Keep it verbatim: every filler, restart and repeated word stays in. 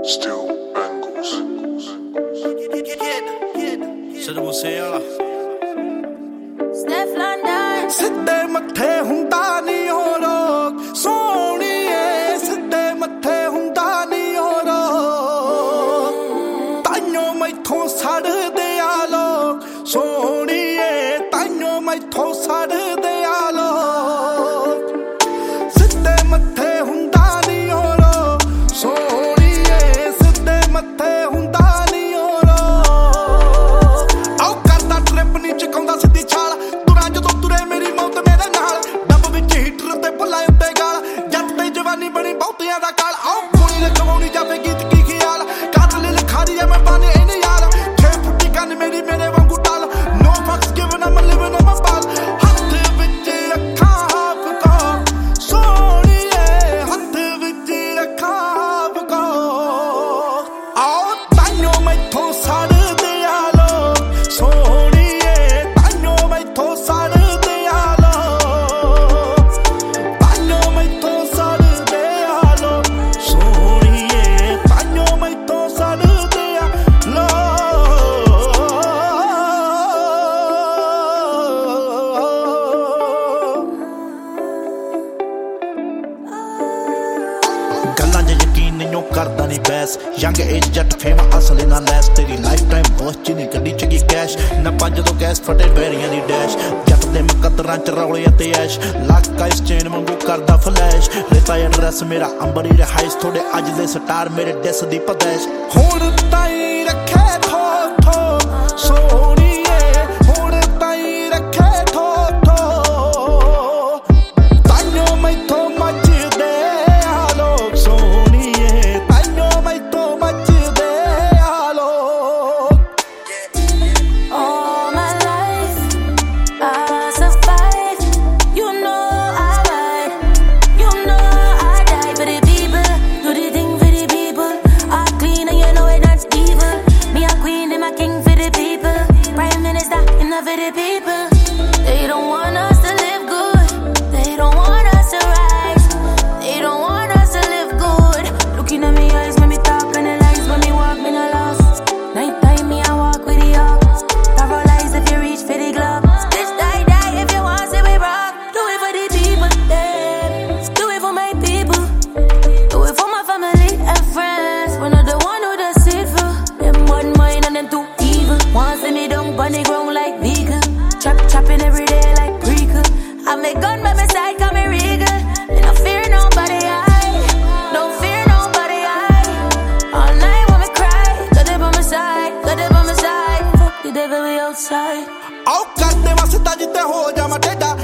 Still bangles. ਸਿਰ ਮੁਸੇ ਵਾਲਾ Steph London ਸਿੱਧੇ ਮੱਥੇ ਹੁੰਦਾ ਨਹੀਂ ਹੋ ਰੋਕ ਸੋਹਣੀਏ ਸਿੱਧੇ ਮੱਥੇ ਹੁੰਦਾ ਨਹੀਂ ਹੋ ਰੋਕ ਤਾਈਓ ਮੈਥੋਂ ਸੜਦੇ ਆ ਲੋਕ ਸੋਹਣੀਏ ਤਾਈਓ ਮੈਥੋਂ ਸੜਦੇ ਆ ਲੋਕ ਸਿੱਧੇ ਮੱਥੇ ਹੁੰਦਾ ਨਹੀਂ ਹੋ ਰੋਕ ਸੋਹਣੀਏ ਸਿੱਧੇ ਮੱਥੇ ਹੁੰਦਾ ਨਹੀਂ ਹੋ ਰੋਕ ਆਓ ਕਰਦਾ ਟ੍ਰਿਪ ਨਹੀਂ ਚਕਾਉਂਦਾ ਸਿੱਧੀ ਛਾਲ ਤੁਰਾਂ ਜਦੋਂ ਤੁਰੇ ਮੇਰੀ ਮੌਤ ਮੇਰੇ ਨਾਲ ਡੱਬ ਵਿੱਚ ਹੀਟਰ ਤੇ ਭੁੱਲਾਂ ਉੱਤੇ ਗਾਲ ਜੱਟ ਤੇ ਜਵਾਨੀ ਬਣੀ ਬਹੁਤਿਆਂ ਦਾ ਕਾਲ ਆਓ ਕੁੜੀ ਨੇ ਕਮਾਉਣੀ ਜਾਵੇ ਗੀਤ ਕੀ ਖਿਆਲ ਕਾਤਲ ਲਿਖਾਰੀ ਆ ਮੈਂ ਬਾਨੇ ਇਹਨੇ ਯਾਰ ਛੇ ਫੁੱਟੀ ਕੰਨ ਮੇਰੀ ਮੇਰੇ ਵਾਂਗੂ tall no fucks given I'm living on my ਬਾਲ ਹੱਥ ਵਿੱਚ ਅੱਖਾਂ ਫਕਾ ਸੋਹਣੀਏ ਹੱਥ ਵਿੱਚ ਅੱਖਾਂ ਫਕਾ ਆਓ ਤਾਈਓ ਮੈਥੋਂ ਸੜਦੇ ਆ ਲੋਕ ਸੋਹਣੀਏ ਤਾਈਓ ਮੈਥੋਂ ਸੜਦੇ ਆ ਲੋਕ ਤਾਈਓ ਮੈਥੋਂ ਸੜਦੇ ਆ ਲੋਕ ਸੋਹਣੀਏ ਤਾਈਓ ਮੈਥੋਂ ਸੜਦੇ ਆ ਲੋਕ ਗੱਲਾਂ 'ਚ ਯਕੀਨ ਨਹੀਂ ਕਰਦਾ ਨਹੀਂ ਬੈਸ ਯੰਗ ਏਜ ਜੱਟ ਫੇਮ ਅਸਲ ਨਾ ਲੈਸ ਤੇਰੀ ਲਾਈਫ ਟਾਈਮ ਬਹੁਤ ਚੀਨੀ ਗੱਡੀ 'ਚ ਕੀ ਕੈਸ਼ ਨਾ ਪੰਜ ਤੋਂ ਗੈਸ ਫਟੇ ਬੈਰੀਆਂ ਦੀ ਡੈਸ਼ ਜੱਟ ਦੇ ਮੁਕੱਦਰਾਂ 'ਚ ਰੌਲੇ ਅਤੇ ਐਸ਼ ਲੱਕ ਆਈਸ ਚੇਨ ਵਾਂਗੂ ਕਰਦਾ ਫਲੈਸ਼ ਰੇਤਾ ਐਡਰੈਸ ਮੇਰਾ ਅੰਬਰੀ ਰਿਹਾਇਸ਼ ਤੁਹਾਡੇ ਅੱਜ ਦੇ ਸਟਾਰ ਮੇਰੇ ਡਿਸ ਦੀ ਪਦੈਸ਼ ਹੁਣ ਤਾਈ ਰੱਖੇ ਥੋ ਥੋ ਸੋਹਣੀਏ ਹੁਣ ਤਾਈ ਰੱਖੇ ਥੋ ਥੋ ਤਾਈਓ ਮੈਥੋਂ ਮੱਚਦੇ ਆ ਲੋਕ ਸੋਹਣੀਏ ਤਾਈਓ ਮੈਥੋਂ ਮੱਚਦੇ ਆ ਲੋਕ all my life I survive. You know I ride, you know I die for the people, do the thing for the people. I clean and you know it not evil. Me a queen and my king for the people, prime minister enough for the people. They don't want us to live good, they don't want us to rise, they don't want us to live good. Looking at me eyes when me talk and the lies when me walk me no lost. Night time me I walk with the ops, paralyzed if you reach for the glove. Bitch die die if you want see we rock. Do it for the people, yeah. Do it for my people, do it for my family and friends. We're not the one who deceitful. Them one mind and them too evil. Want see me down on the ground like vegan, chop chopping every day like prequel. I make gun by my side, call me regal. Me no fear nobody, I don't fear nobody, I all night when me cry. Got it by my side, got it by my side. Fuck the devil, we outside. ਆਓ ਕਰਦੇ ਵਸਦਾ ਜਿੱਤੇ ਹੋ ਜਾਵਾਂ ਟੇਡਾ